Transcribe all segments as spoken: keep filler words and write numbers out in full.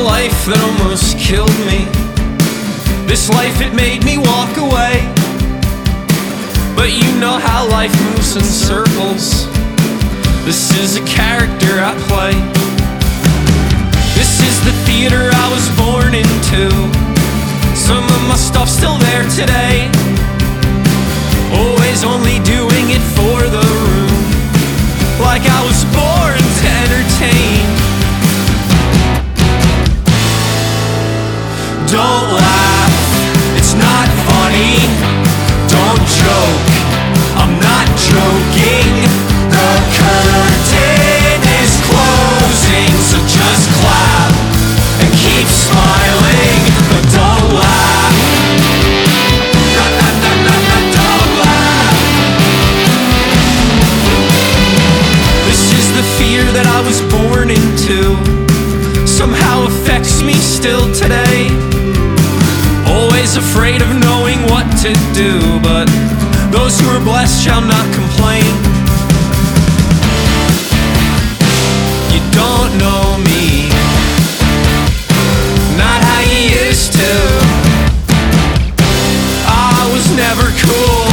life that almost killed me. This life, it made me walk away. But you know how life moves in circles. This is a character I play. This is the theater I was born into. Some of my stuff's still there today. Always only doing it for the room, like I was born to entertain. Don't laugh, it's not funny. Don't joke, I'm not joking. The curtain is closing, so just clap and keep smiling. But don't laugh, no, no, no, no, no, don't laugh. This is the fear that I was born into. Somehow affects me still today. Always afraid of knowing what to do, but those who are blessed shall not complain. You don't know me, not how you used to. I was never cool,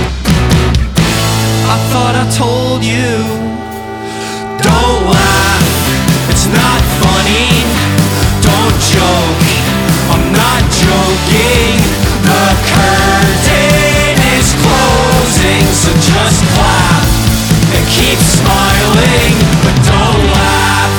I thought I told you. Don't laugh, it's not funny. Don't joke, I'm not joking. The curtain is closing, so just clap and keep smiling, but don't laugh.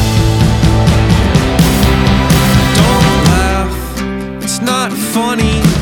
Not funny.